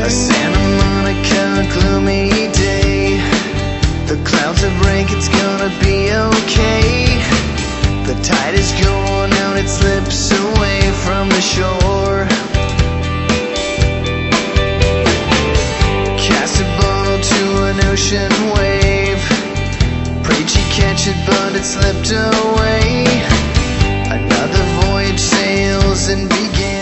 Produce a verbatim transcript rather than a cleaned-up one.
A Santa Monica gloomy day. The clouds are break, it's gonna be okay. The tide is going out, it slips away from the shore. Cast a bottle to an ocean wave. Prayed she'd catch it, but it slipped away. Another voyage sails and begins.